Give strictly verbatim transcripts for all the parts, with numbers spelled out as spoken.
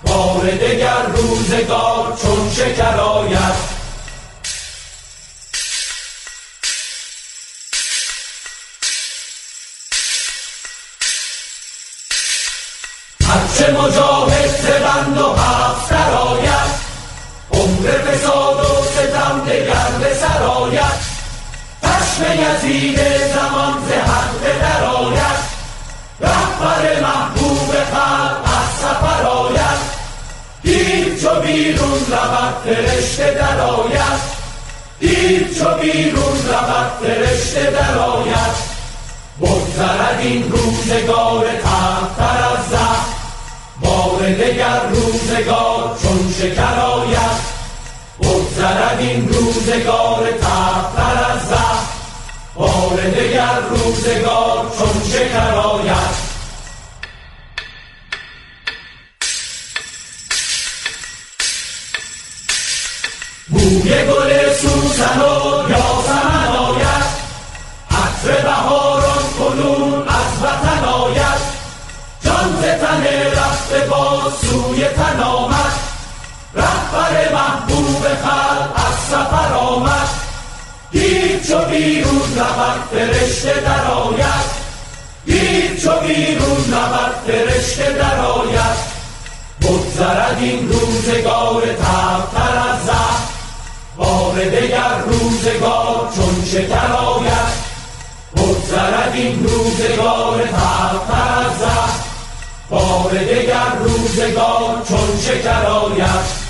بار دگر روزگار چون شکر آید. هرچه مجاهد ز بند و حبس درآید، عمر فساد و ستم دگر به سر آید. چشم یزید زمان ز حلقه درآید، رهبر محبوب خلق از سفر آید. دیر چو بیرون رود فرشته درآید، دیر چو بیرون رود فرشته درآید. بگذرد این روزگار تلختر از زهر، بار دگر روزگار چون شکر آید. بگذرد این روزگار تلختر از زهر، بار دگر روزگار چون شکر آید. بوی گل سوسن و یاسمن آید، عطر بهاران کنون از وطن آید. جان ز تن رفته باز سوی تن آمد، رهبر محبوب خلق از سفر آمد. دیر چو بیرون رود فرشته درآید، دیر چو بیرون رود فرشته درآید. بگذرد این روزگار تلختر از زهر، بار دگر روزگار چون شکر آید. بگذرد این روزگار تلختر از زهر، بار دگر روزگار چون شکر آید.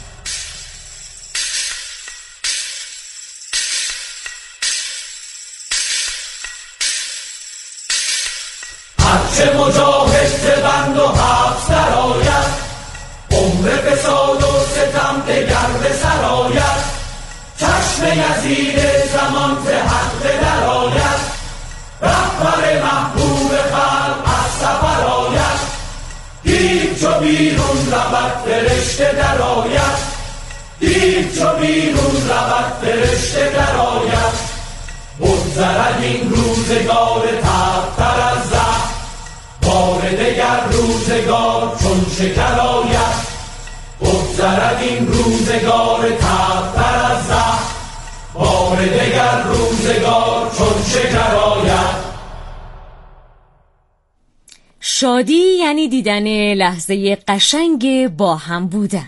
هرچه مجاهد ز بند و حبس درآید، عمر فساد و ستم دگر به سر آید. چشم یزید زمان ز حلقه درآید، رهبر محبوب خلق از سفر آید. دیر چو بیرون رود فرشته درآید، دیر چو بیرون رود فرشته درآید. بگذرد این روزگار تلختر از زهر، بار دگر روزگار چون شکر آید. بگذرد این روزگار تلختر از زهر، بار دگر روزگار چون شکر آید. شادی یعنی دیدن لحظه قشنگ با هم بودن.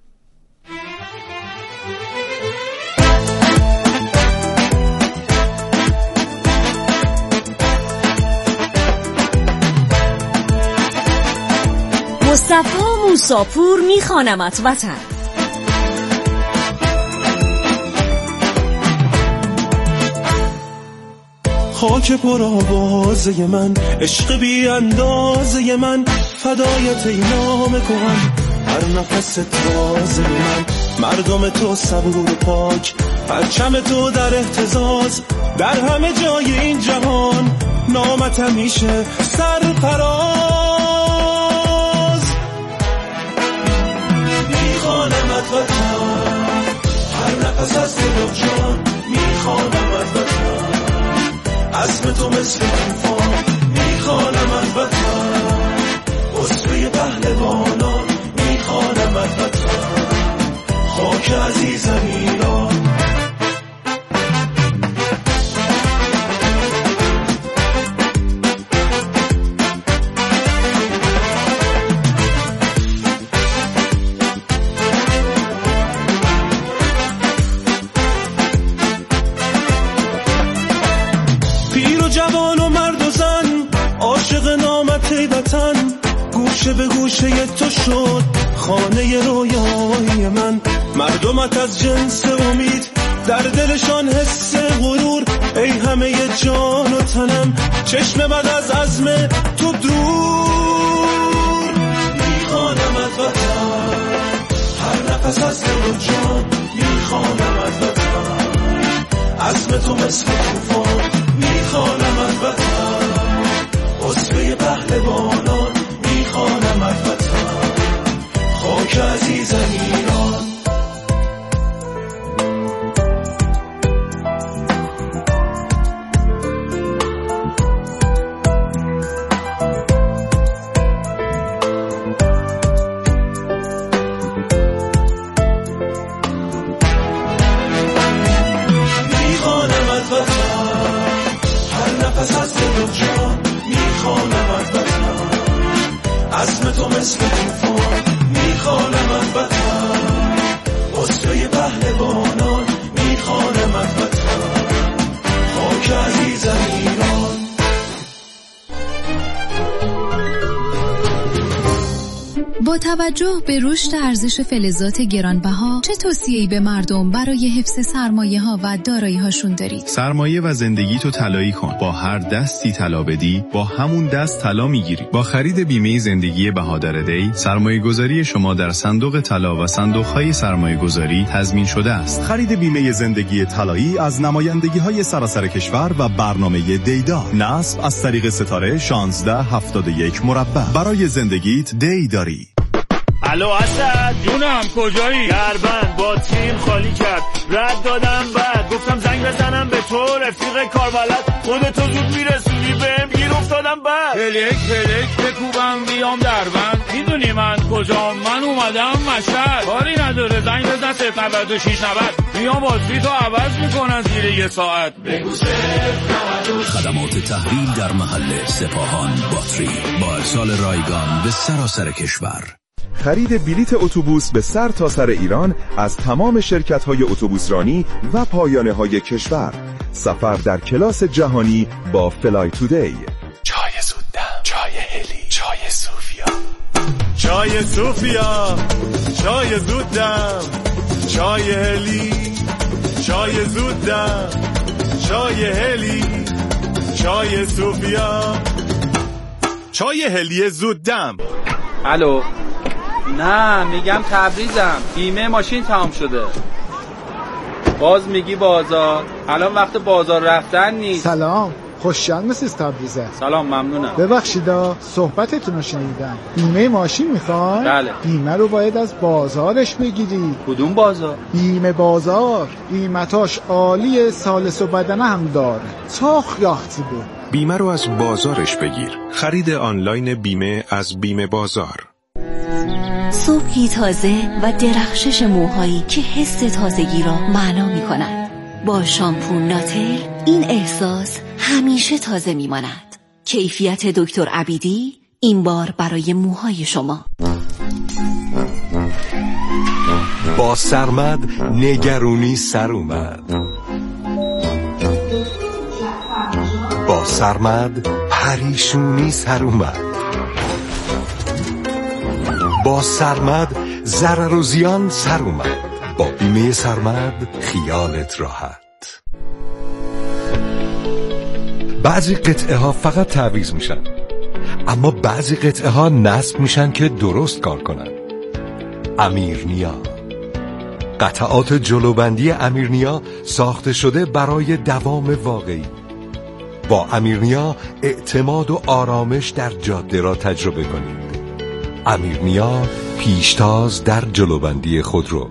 مصطفی موساپور میخوانمت وطن. خاک پر آوازه من، عشق بی اندازه من، فدایت ای نام کهن، هر نفس تازه من. مردم تو صبور و پاک، پرچم تو در اهتزاز، در همه جای این جهان نامت همیشه سرفراز. میخوانمت وطن، هر نفس از دل و جان، میخوانمت وطن، عزم تو مثل طوفان. میخوانمت وطن، اسوه پهلوانان، میخوانمت وطن، خاک عزیزم ایران. گوشه به گوشه تو شد خانه رویای من. مردمت از جنس امید، در دلشان حس غرور، ای همه جان و تنم، چشم بد از عزم تو دور. میخوانمت وطن، هر نفس از دل و جان، میخوانمت وطن، عزم تو مثل طوفان. میخوانمت وطن، اسوه پهلوانان، میخوانمت وطن، خاک عزیزم ایران. نام تو مثل توفان میخوانمت وطن، واسه پهلوانان میخوانمت وطن، خاک عزیزم ایران. با توجه به رشد ارزش فلزات گرانبها، چه توصیه‌ای به مردم برای حفظ سرمایه‌ها و دارایی‌هاشون دارید؟ سرمایه و زندگی تو طلایی کن. با هر دستی طلا بدی، با همون دست طلا میگیری. با خرید بیمه زندگی بهادر دی، سرمایه‌گذاری شما در صندوق طلا و صندوق‌های سرمایه‌گذاری تضمین شده است. خرید بیمه زندگی طلایی از نمایندگی‌های سراسر کشور و برنامه دیدار. نصب از طریق ستاره شانزده هفتاد و یک مربع. برای زندگیت دی داری. الو اسد جونم، کجایی؟ دربند با تیم خالی کرد، رد دادم بعد گفتم زنگ بزنم به تو رفیق کاربلد، خودتو زود میرسونی بهم گیر افتادم بعد پلک پلک بکوبم بیام دربند، میدونی من کجام؟ من اومدم مشهد، کاری نداره زنگ بزن صفر نود و شش نود، میام باتری تو عوض میکنن زیر یه ساعت. خدمات تحویل در محل سپاهان باتری با ارسال رایگان به سراسر کشور. خرید بلیت اتوبوس به سر تا سر ایران از تمام شرکت‌های اتوبوسرانی و پایانه‌های کشور. سفر در کلاس جهانی با فلای تودی. چای زودم، چای هلی، چای صوفیا. چای صوفیا، چای زودم، چای هلی، چای زودم، چای هلی، چای صوفیا، چای هلی زودم. الو، نه میگم تبریزم، بیمه ماشین تمام شده. باز میگی بازار، الان وقت بازار رفتن نیست. سلام، خوشحال مسیز تبریزه. سلام، ممنونم. ببخشیدا صحبتتون رو شنیدم. بیمه ماشین میخوای؟ بله. بیمه رو باید از بازارش بگیری. کدوم بازار؟ بیمه بازار، قیمتاش عالیه، سالس و بدنه هم داره. چاخ یاختی بود. بیمه رو از بازارش بگیر. خرید آنلاین بیمه از بیمه بازار. صبحی تازه و درخشش موهایی که حس تازگی را معنا می کند. با شامپو ناتل این احساس همیشه تازه می ماند. کیفیت دکتر عبیدی این بار برای موهای شما. با سرمد نگرونی سر اومد. با سرمد پریشونی سر اومد. با سرمد ضرر و زیان سر اومد. با بیمه سرمد خیالت راحت. بعضی قطعه ها فقط تعویض میشن، اما بعضی قطعه ها نصب میشن که درست کار کنن. امیرنیا، قطعات جلوبندی امیرنیا ساخته شده برای دوام واقعی. با امیرنیا اعتماد و آرامش در جاده را تجربه کنید. امیرنیا، پیشتاز در جلوبندی خودرو.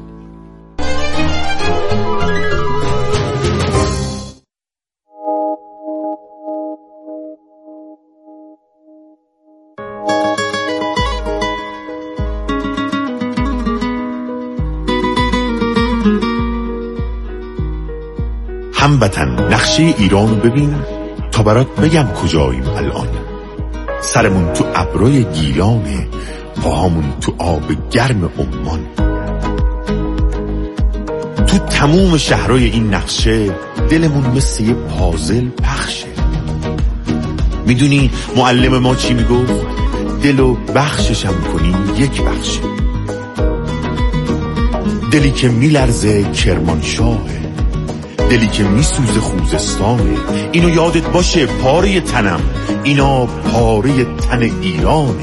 هموطن، نقشه ایرانو ببین تا برات بگم کجاییم الان. سرمون تو ابروی گیلانه، پاهامون تو آب گرم عمان. تو تموم شهرهای این نقشه دلمون مثل یه پازل پخشه. میدونی معلم ما چی میگفت؟ دلو بخششم کنی یک بخشه. دلی که میلرزه کرمانشاهه، دلی که میسوزه خوزستانه. اینو یادت باشه پاره تنم، اینا پاره تن ایرانه.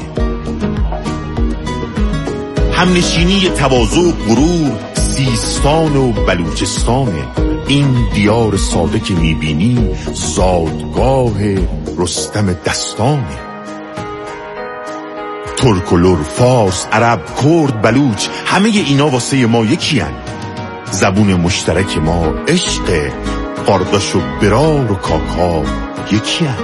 همنشینی تواضع و غرور سیستان و بلوچستانه. این دیار ساده که میبینی زادگاه رستم دستانه. ترک و لر، فارس، عرب، کرد، بلوچ، همه اینا واسه ما یکی هن. زبون مشترک ما عشق، قارداش و برار و کاکا یکی هن.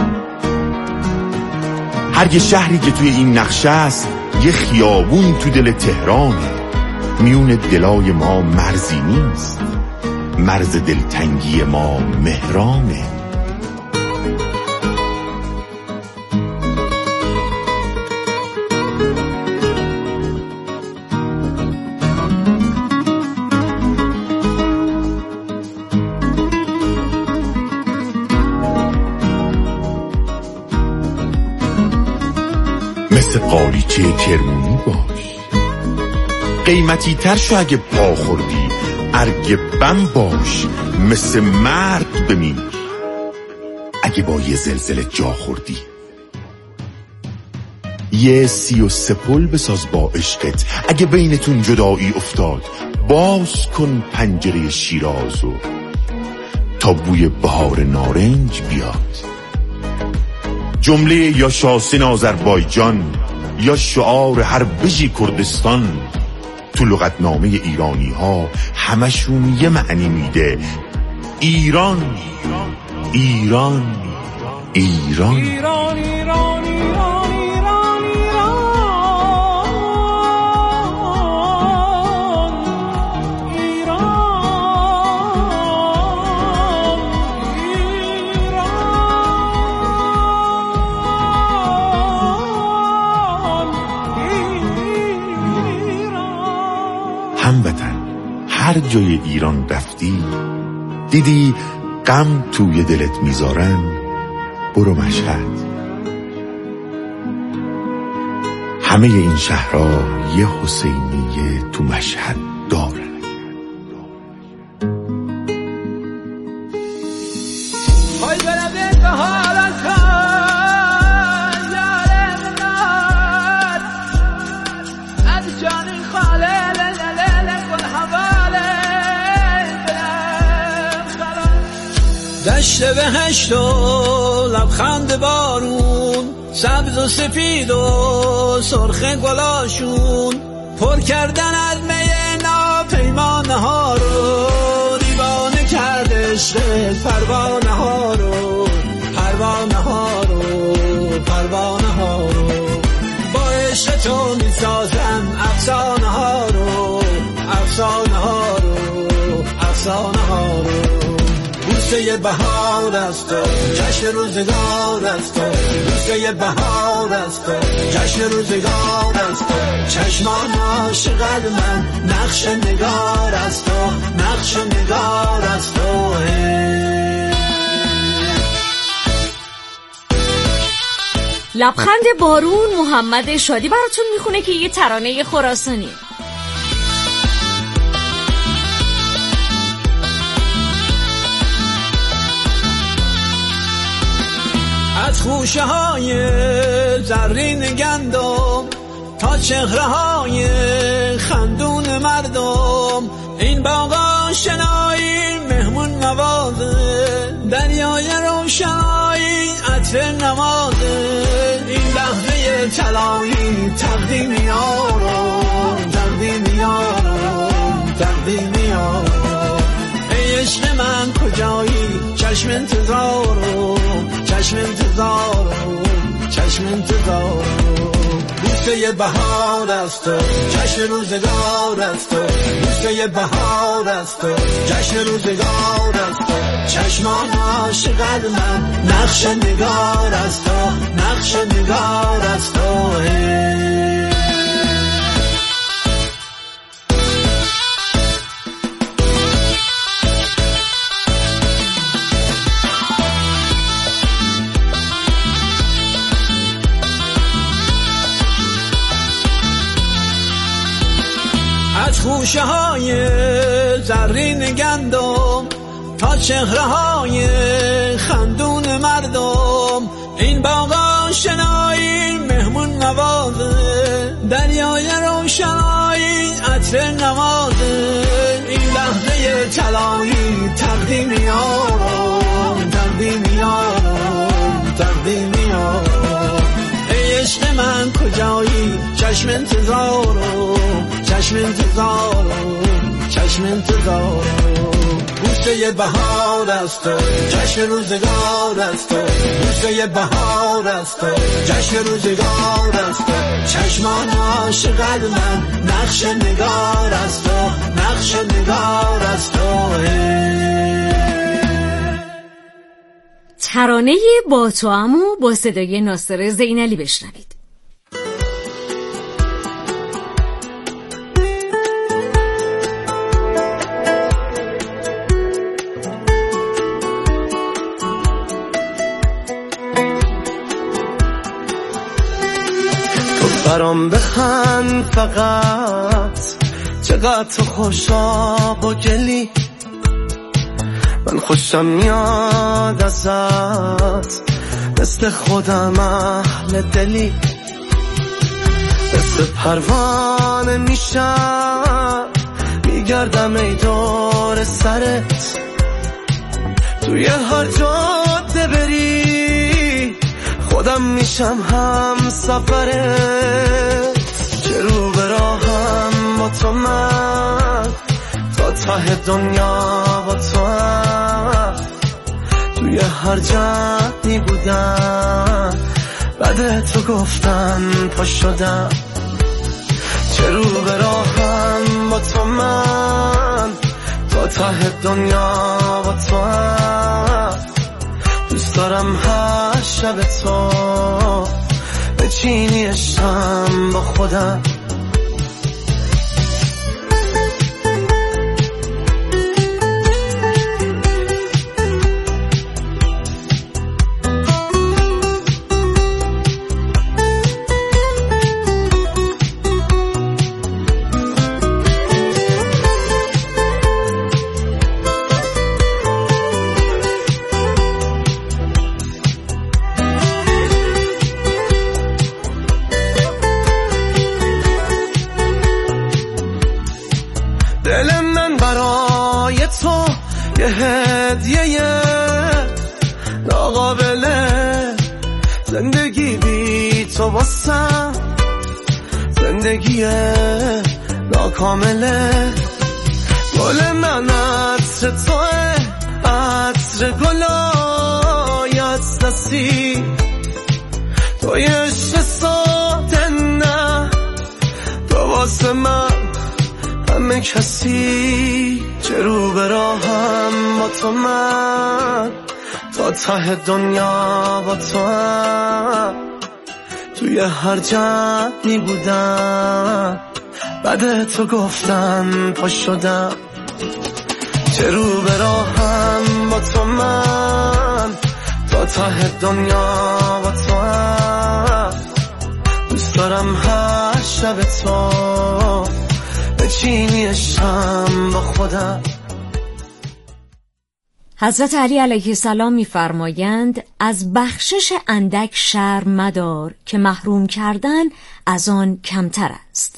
هر یه شهری که توی این نقشه است یه خیابون تو دل تهرانه. میون دلای ما مرزی نیست، مرز دلتنگی ما مهرانه. بچه کرمونی باش. قیمتی تر شو اگه پا خوردی، ارگ بم باش، مثل مرد بمیر اگه با یه زلزله جا خوردی. یه سی و سه پل بساز با عشقت اگه بینتون جدایی افتاد. باز کن پنجره شیرازو تا بوی بهار نارنج بیاد. جمله یا شاسین آذربایجان یا شعار هر بژی کردستان تو لغتنامه ایرانی ها همشون یه معنی میده: ایران ایران ایران ایران ایران ایران هموطن، هر جای ایران رفتی دیدی غم توی دلت میذارن، برو مشهد. همه این شهرها یه حسینیه تو مشهد دارن. دشت بهشت و لبخند بارون، سبز و سفید و سرخ گلاشون، پر کردن از می ناپیمانه ها رو، دیوانه کرد عشق پروانه ها رو، پروانه ها رو، پروانه ها رو. با عشق تو می سازم افسانه ها رو، افسانه ها رو، افسانه ها رو. بوسه بهار است و جشن روزگار است و بوسه بهار است و جشن روزگار است و چشمان عاشق من نقش نگار است و نقش نگار است و لبخند بارون محمد شادی براتون میخونه که یه ترانه خراسانی. از خوشه های زرین گندم تا چهره های خندون مردم، این باغ آشنایی مهمون نوازه، دریای روشنایی عطر نمازه، این لحظه طلایی تقدیم یارم، تقدیم یارم، تقدیم یارم. ای عشق من کجایی؟ چشم انتظارم، چشم انتظارم، چشم انتظارم. بوسه بهار است و جشن روزگار است و بوسه بهار است و جشن روزگار است و چشمان عاشق من نقش نگار است و نقش نگار است و از خوشه های زرین گندم تا چهره های خندون مردم، این باغ آشنایی مهمون نوازه، دریای روشنایی عطر نمازه، این لحظه طلایی تقدیم یارم، تقدیم یارم، تقدیم یارم. ای عشق من کجایی؟ چشم انتظارم، چشم انتظارم، چشم انتظارم. بوسه بهار است و جشن روزگار است و بوسه بهار است و جشن روزگار است و چشمان عاشق من نقش نگار است و نقش نگار است و ترانه با تو عمو با صدای ناصر زینالی بشنوید. برام دهن فقط چقدر تو خوشاب و گلی، من خوشم میاد ازت مثل خودم اهل دلی، مثل پروانه میشم میگردم ای دور سرت، توی هر جاده بری خودم میشم هم سفرت، چه رو به راهم با تو من تا ته دنیا با تو هم، توی هر جمعی بودم بعد تو گفتن پا شدم، چه رو به راهم با تو من تا ته دنیا با تو هم، دوست دارم هر شب تو بچینی شم با خودم. دل من برای تو یه هدیه ناقابله، زندگی بی تو واسم زندگی ناکامله، گل من عطر توه، عطر گلای از دستی، توی عشق ساده نه تو واسه من همه کسی، چه رو به راهم با تو من تا ته دنیا با تو هم، توی هر جمعی بودم بعد تو گفتن پا شدم، چه رو به راهم با تو من تا ته دنیا با تو هم، دوست دارم هر شب تو بچینی شم با خودم. حضرت علی علیه السلام می‌فرمایند از بخشش اندک شرم مدار که محروم کردن از آن کمتر است.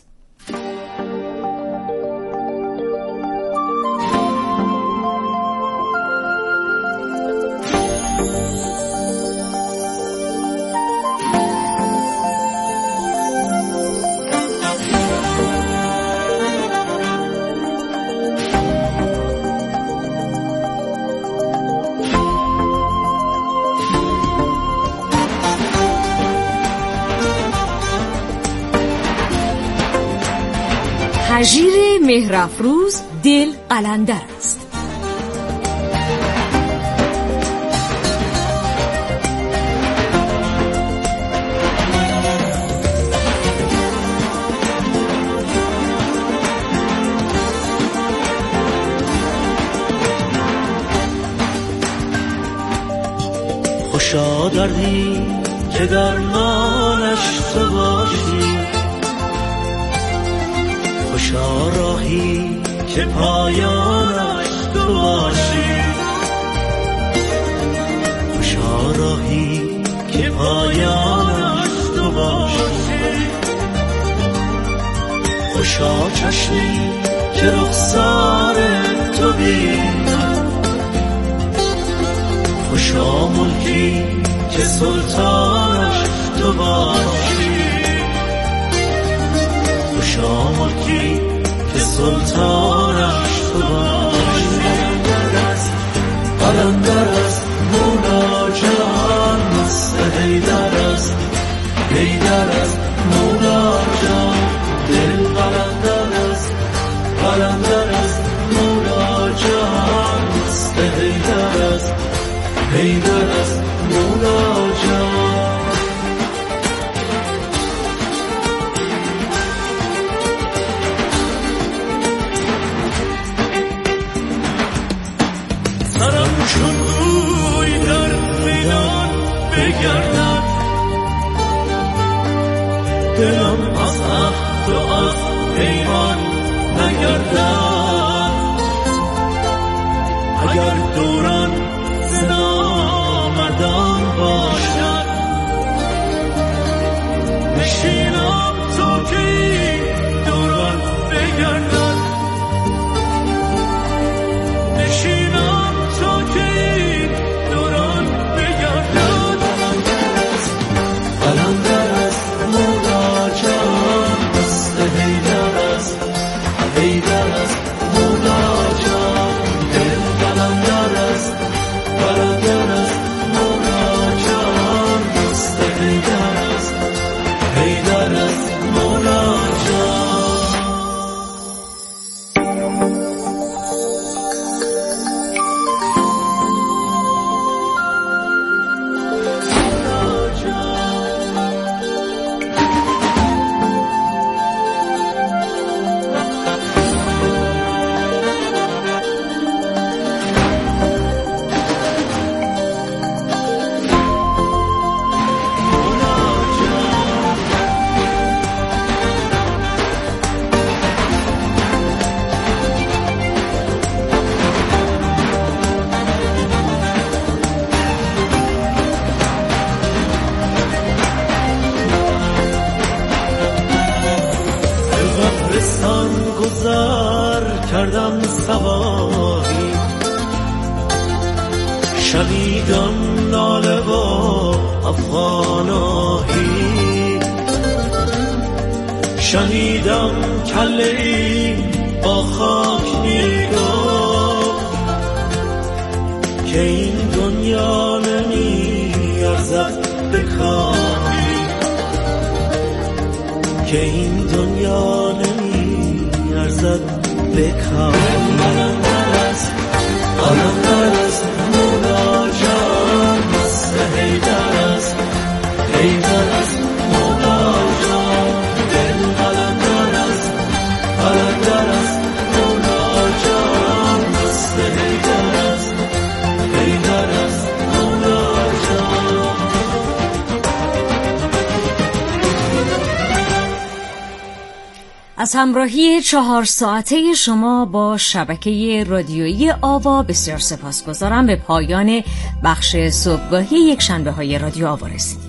هژیر مهرافروز دل قلندر است. خوشا دردی که درمانش تو باشی، خوشا راهی که پایانش تو باشی، خوشا راهی که پایانش تو باشی، خوشا چشمی که رخسار تو بینم، خوشا ملکی که سلطانش تو باشی، خوشا ملکی که سلطانش تو باشی. قلندر است مولا جان، مست حیدر است حیدر است مولا جان، دل قلندر است قلندر است مولا جان، مست حیدر است حیدر است مولا جان. سرم چون گوی در میدان بگردد، دلم باز پیمان نگردد. اگر دوران زنامردان باشد نشینم تو که دوران بگردد. نشینم تو که دوران بگردد. قلندر است مولا جان دست حیدر است. حیدر است مولا جان دل قلندر است. قلندر است مولا جان دست حیدر است. حیدر است مولا جان. کردم سواری شنیدم ناله و افغاناهی. شنیدم کله ای با خاک میگفت که این دنیا نمی ارزد به کاری. که این دنیا نمی ارزد بکار. قلندر است قلندر است مولا جان دست حیدر است. حیدر است مولا جان دل قلندر است. قلندر است مولا جان دست حیدر است. حیدر است مولا جان. از همراهی چهار ساعته شما با شبکه رادیویی آوا بسیار سپاسگزارم. به پایان بخش صبحگاهی یک شنبه های رادیو آوا رسیدیم.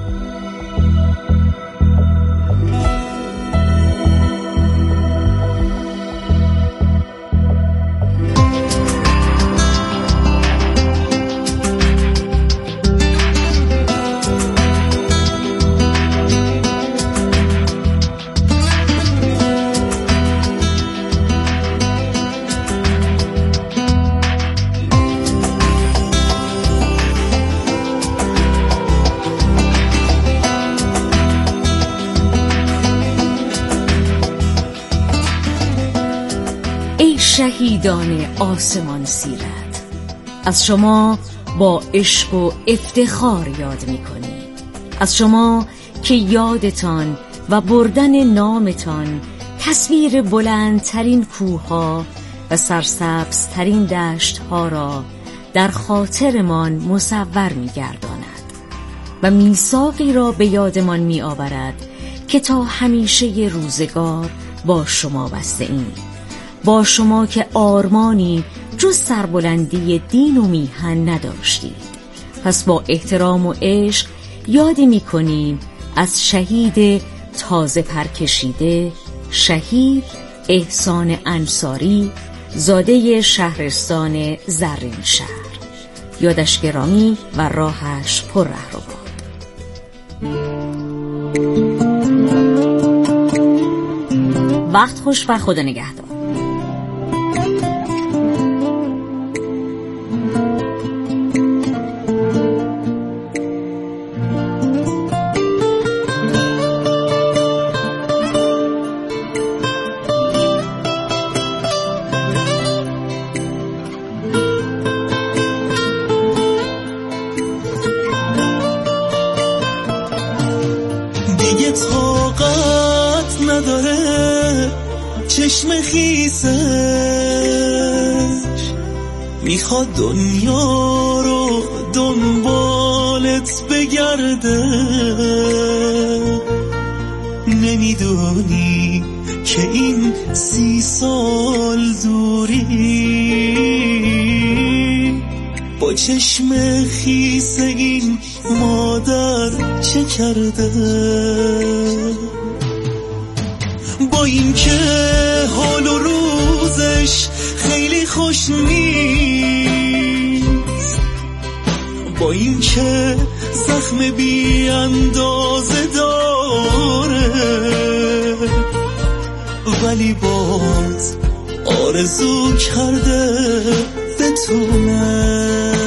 شهیدان آسمان سیرت، از شما با عشق و افتخار یاد می‌کنیم. از شما که یادتان و بردن نامتان تصویر بلندترین کوه‌ها و سرسبزترین دشت‌ها را در خاطرمان مصور می‌گرداند و میثاقی را به یادمان می‌آورد که تا همیشه روزگار با شما بسته ایم. با شما که آرمانی جز سربلندی دین و میهن نداشتید. پس با احترام و عشق یاد می‌کنیم از شهید تازه پرکشیده، شهید احسان انصاری، زاده شهرستان زرین شهر. یادش گرامی و راهش پر رهرو باد. وقت خوش و خدا نگهدار. چشم خیسش میخواد دنیا رو دنبالت بگرده، نمیدونی که این سی سال دوری با چشم خیس این مادر چه کرده، با این که حال و روزش خیلی خوش نیست، با این که زخم بی اندازه داره، ولی باز آرزو کرده بتونه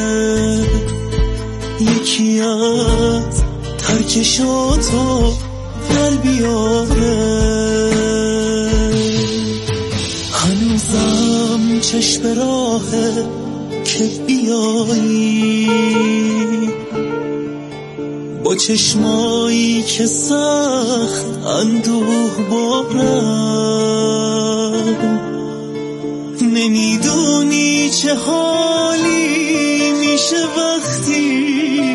یکی از ترکشاتو در بیاره. هنوزم چشم راهه که بیایی با چشمایی که سخت اندوه بارن، نمیدونی چه حالی میشه وقتی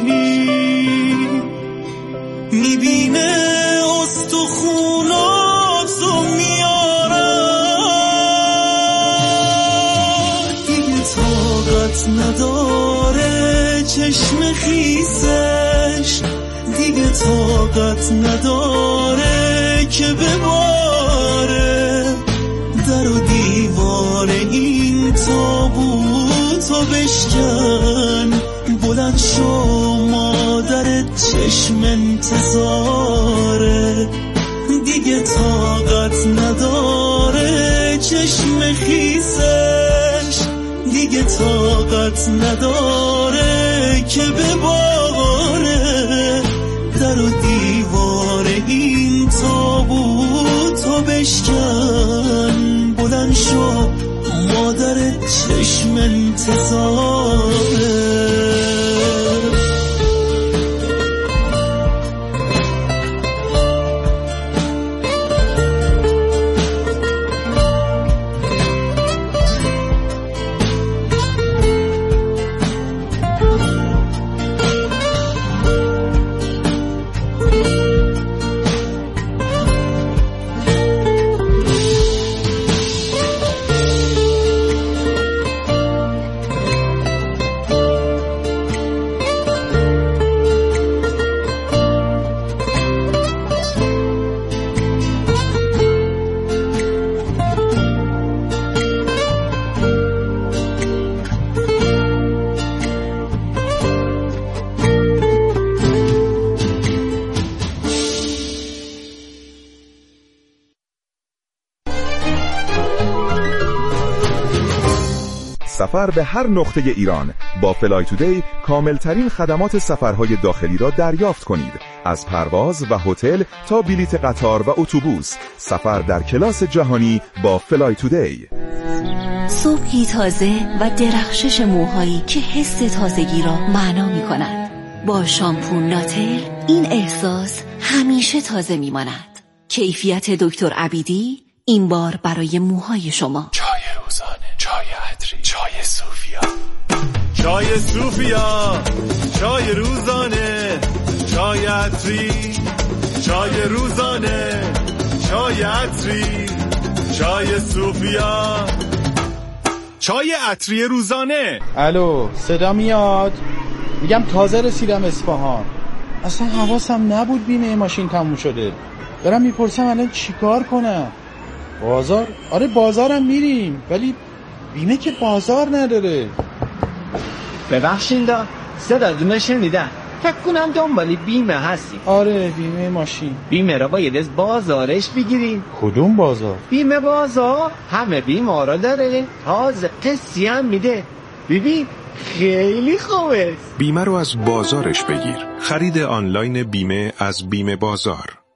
میبینه استخوناتو میارن، دیگه طاقت نداره چشم خیسش، دیگه طاقت نداره که بباره در و دیوار این تابوتو بشکن. بلند شو مادرت چشم انتظاره، دیگه طاقت نداره چشم خیسش، دیگه طاقت نداره که بباره در و دیوار این تابوتو بشکن. بلند شو مادرت چشم انتظاره. سفر به هر نقطه ایران با فلای تودی کاملترین خدمات سفرهای داخلی را دریافت کنید. از پرواز و هتل تا بلیت قطار و اتوبوس، سفر در کلاس جهانی با فلای تودی. صبحی تازه و درخشش موهایی که حس تازگی را معنا می کند. با شامپو ناتل این احساس همیشه تازه می ماند. کیفیت دکتر عبیدی این بار برای موهای شما. چای روزانه، چای عطری، چای صوفیا، چای صوفیا، چای روزانه، چای عطری، چای روزانه، چای عطری، چای صوفیا، چای عطری روزانه. الو، صدا میاد؟ میگم تازه رسیدم اصفهان، اصلا حواسم نبود بیمه ماشین تموم شده. دارم میپرسم الان چیکار کنم؟ بازار؟ آره بازارم میریم، ولی بیمه که بازار نداره. ببخشید دا صداتون شنیدم، فکر کنم دنبالی بیمه هستی. آره بیمه ماشین. بیمه را باید از بازارش بگیریم. کدوم بازار؟ بیمه بازار همه بیمه را داره، تازه قسطی هم میده. ببین خیلی خوبه. بیمه رو از بازارش بگیر. خرید آنلاین بیمه از بیمه بازار.